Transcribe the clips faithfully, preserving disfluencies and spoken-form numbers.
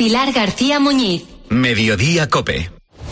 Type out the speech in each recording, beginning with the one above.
Pilar García Muñiz. Mediodía COPE.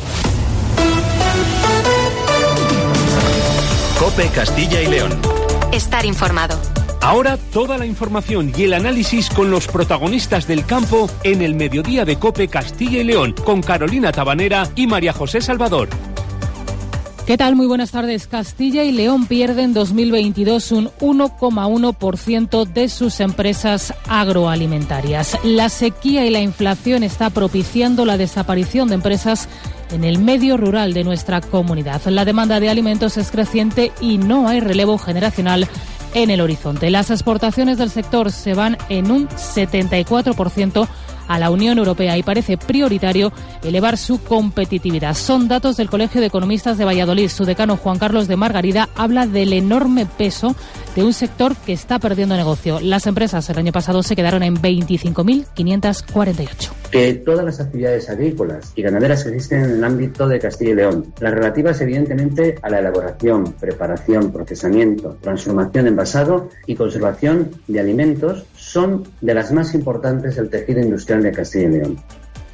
COPE Castilla y León. Estar informado. Ahora toda la información y el análisis con los protagonistas del campo en el Mediodía de COPE Castilla y León, con Carolina Tabanera y María José Salvador. ¿Qué tal? Muy buenas tardes. Castilla y León pierde en dos mil veintidós un uno coma uno por ciento de sus empresas agroalimentarias. La sequía y la inflación está propiciando la desaparición de empresas en el medio rural de nuestra comunidad. La demanda de alimentos es creciente y no hay relevo generacional en el horizonte. Las exportaciones del sector se van en un setenta y cuatro por ciento a la Unión Europea y parece prioritario elevar su competitividad. Son datos del Colegio de Economistas de Valladolid. Su decano Juan Carlos de Margarida habla del enorme peso de un sector que está perdiendo negocio. Las empresas el año pasado se quedaron en veinticinco mil quinientas cuarenta y ocho. Que todas las actividades agrícolas y ganaderas que existen en el ámbito de Castilla y León, las relativas evidentemente a la elaboración, preparación, procesamiento, transformación, envasado y conservación de alimentos, son de las más importantes del tejido industrial de Castilla y León.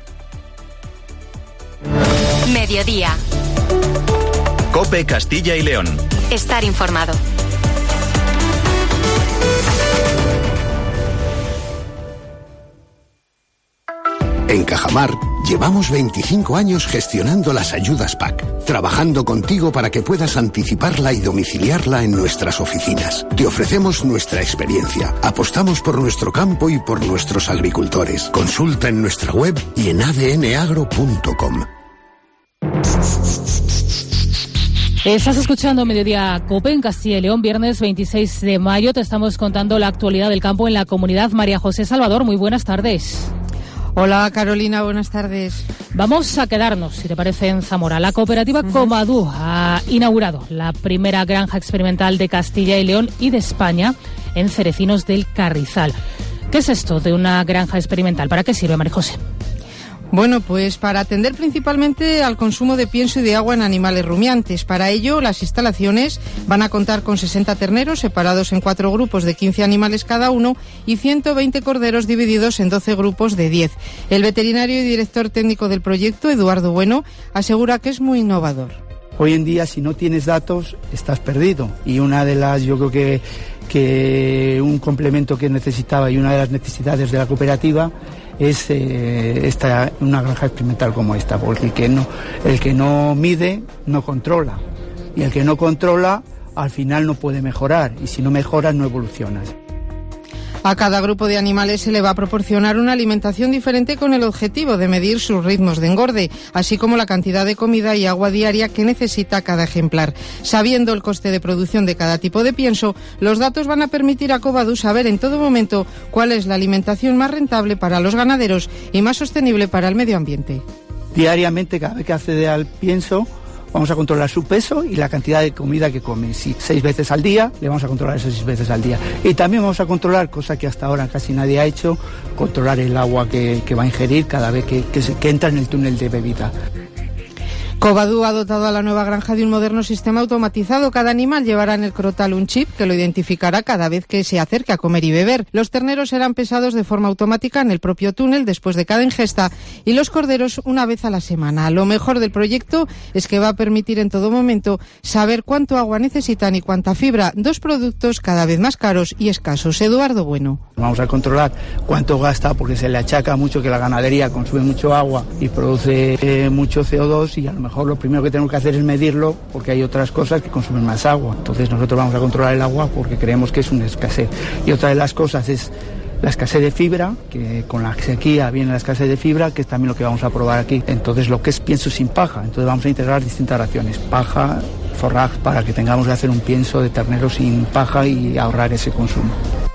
Mediodía. COPE Castilla y León. Estar informado. En Cajamar llevamos veinticinco años gestionando las ayudas P A C, trabajando contigo para que puedas anticiparla y domiciliarla en nuestras oficinas. Te ofrecemos nuestra experiencia, apostamos por nuestro campo y por nuestros agricultores. Consulta en nuestra web y en a d n agro punto com. Estás escuchando Mediodía COPE en Castilla y León, viernes veintiséis de mayo. Te estamos contando la actualidad del campo en la comunidad. María José Salvador, muy buenas tardes. Hola Carolina, buenas tardes. Vamos a quedarnos, si te parece, en Zamora. La cooperativa uh-huh. Comadú ha inaugurado la primera granja experimental de Castilla y León y de España en Cerecinos del Carrizal. ¿Qué es esto de una granja experimental? ¿Para qué sirve, María José? Bueno, pues para atender principalmente al consumo de pienso y de agua en animales rumiantes. Para ello, las instalaciones van a contar con sesenta terneros separados en cuatro grupos de quince animales cada uno y ciento veinte corderos divididos en doce grupos de diez. El veterinario y director técnico del proyecto, Eduardo Bueno, asegura que es muy innovador. Hoy en día, si no tienes datos, estás perdido. Y una de las, yo creo que, que un complemento que necesitaba y una de las necesidades de la cooperativa es eh, esta, una granja experimental como esta, porque el que no, el que no mide no controla, y el que no controla al final no puede mejorar, y si no mejoras no evolucionas. A cada grupo de animales se le va a proporcionar una alimentación diferente con el objetivo de medir sus ritmos de engorde, así como la cantidad de comida y agua diaria que necesita cada ejemplar. Sabiendo el coste de producción de cada tipo de pienso, los datos van a permitir a Comadú saber en todo momento cuál es la alimentación más rentable para los ganaderos y más sostenible para el medio ambiente. Diariamente, cada vez que accede al pienso, vamos a controlar su peso y la cantidad de comida que come. Si seis veces al día, le vamos a controlar esas seis veces al día. Y también vamos a controlar, cosa que hasta ahora casi nadie ha hecho, controlar el agua que, que va a ingerir cada vez que, que, se, que entra en el túnel de bebida. Comadú ha dotado a la nueva granja de un moderno sistema automatizado. Cada animal llevará en el crotal un chip que lo identificará cada vez que se acerque a comer y beber. Los terneros serán pesados de forma automática en el propio túnel después de cada ingesta y los corderos una vez a la semana. Lo mejor del proyecto es que va a permitir en todo momento saber cuánto agua necesitan y cuánta fibra, dos productos cada vez más caros y escasos. Eduardo Bueno. Vamos a controlar cuánto gasta, porque se le achaca mucho que la ganadería consume mucho agua y produce eh, mucho C O dos, y a lo mejor lo primero que tenemos que hacer es medirlo, porque hay otras cosas que consumen más agua. Entonces nosotros vamos a controlar el agua porque creemos que es una escasez. Y otra de las cosas es la escasez de fibra, que con la sequía viene la escasez de fibra, que es también lo que vamos a probar aquí. Entonces lo que es pienso sin paja. Entonces vamos a integrar distintas raciones: paja, forraje, para que tengamos que hacer un pienso de ternero sin paja y ahorrar ese consumo.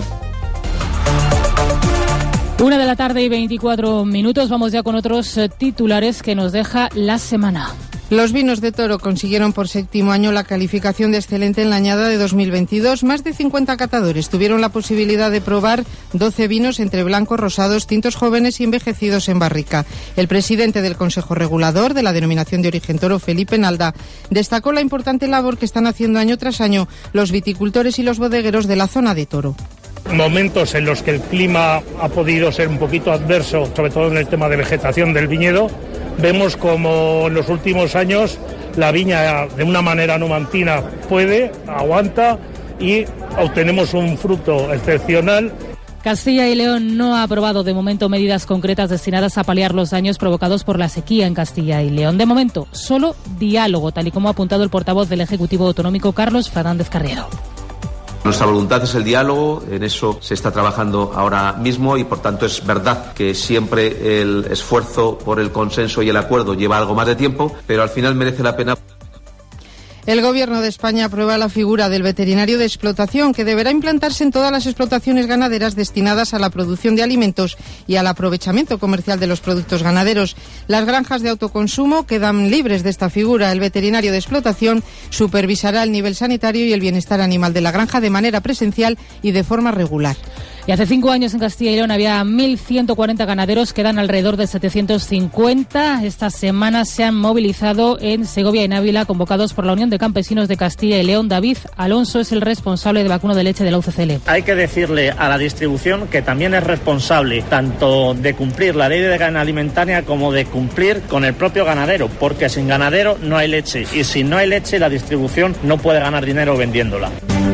Una de la tarde y veinticuatro minutos. Vamos ya con otros titulares que nos deja la semana. Los vinos de Toro consiguieron por séptimo año la calificación de excelente en la añada de dos mil veintidós. Más de cincuenta catadores tuvieron la posibilidad de probar doce vinos entre blancos, rosados, tintos jóvenes y envejecidos en barrica. El presidente del Consejo Regulador de la Denominación de Origen Toro, Felipe Nalda, destacó la importante labor que están haciendo año tras año los viticultores y los bodegueros de la zona de Toro. momentos en los que el clima ha podido ser un poquito adverso, sobre todo en el tema de vegetación del viñedo. Vemos como en los últimos años la viña de una manera numantina puede, aguanta y obtenemos un fruto excepcional. Castilla y León no ha aprobado de momento medidas concretas destinadas a paliar los daños provocados por la sequía en Castilla y León. De momento, solo diálogo, tal y como ha apuntado el portavoz del Ejecutivo Autonómico, Carlos Fernández Carriedo. Nuestra voluntad es el diálogo, en eso se está trabajando ahora mismo y por tanto es verdad que siempre el esfuerzo por el consenso y el acuerdo lleva algo más de tiempo, pero al final merece la pena. El Gobierno de España aprueba la figura del veterinario de explotación, que deberá implantarse en todas las explotaciones ganaderas destinadas a la producción de alimentos y al aprovechamiento comercial de los productos ganaderos. Las granjas de autoconsumo quedan libres de esta figura. El veterinario de explotación supervisará el nivel sanitario y el bienestar animal de la granja de manera presencial y de forma regular. Y hace cinco años en Castilla y León había mil ciento cuarenta ganaderos, quedan alrededor de setecientos cincuenta. Esta semana se han movilizado en Segovia y en Ávila, convocados por la Unión de Campesinos de Castilla y León. David Alonso es el responsable de vacuno de leche de la U C C L. Hay que decirle a la distribución que también es responsable tanto de cumplir la ley de cadena alimentaria como de cumplir con el propio ganadero, porque sin ganadero no hay leche y si no hay leche la distribución no puede ganar dinero vendiéndola.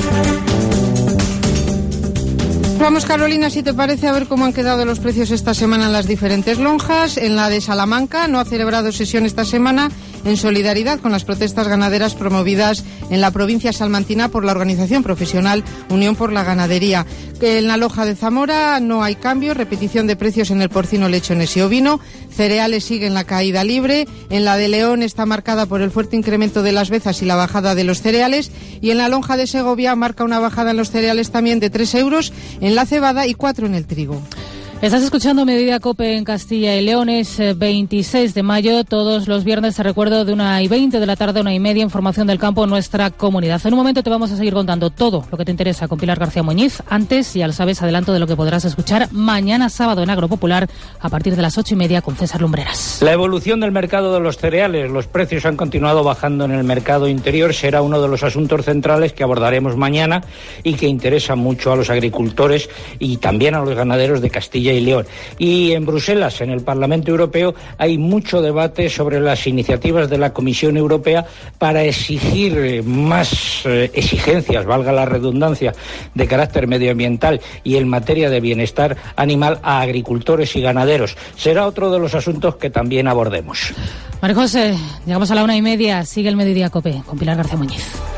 Vamos, Carolina, si te parece, a ver cómo han quedado los precios esta semana en las diferentes lonjas. En la de Salamanca no ha celebrado sesión esta semana en solidaridad con las protestas ganaderas promovidas en la provincia salmantina por la organización profesional Unión por la Ganadería. En la Loja de Zamora no hay cambio, repetición de precios en el porcino, lechones y ovino. Cereales siguen la caída libre. En la de León está marcada por el fuerte incremento de las bezas y la bajada de los cereales. Y en la lonja de Segovia marca una bajada en los cereales también de tres euros en la cebada y cuatro en el trigo. Estás escuchando Mediodía COPE en Castilla y León. Es veintiséis de mayo, todos los viernes te recuerdo de una y veinte de la tarde, una y media, información del campo en nuestra comunidad. En un momento te vamos a seguir contando todo lo que te interesa con Pilar García Muñiz. Antes, ya lo sabes, adelanto de lo que podrás escuchar mañana sábado en Agropopular a partir de las ocho y media con César Lumbreras. La evolución del mercado de los cereales, los precios han continuado bajando en el mercado interior, será uno de los asuntos centrales que abordaremos mañana y que interesa mucho a los agricultores y también a los ganaderos de Castilla y León. Y en Bruselas, en el Parlamento Europeo, hay mucho debate sobre las iniciativas de la Comisión Europea para exigir más eh, exigencias, valga la redundancia, de carácter medioambiental y en materia de bienestar animal a agricultores y ganaderos. Será otro de los asuntos que también abordemos. María José, llegamos a la una y media, sigue el Mediodía COPE con Pilar García Muñiz.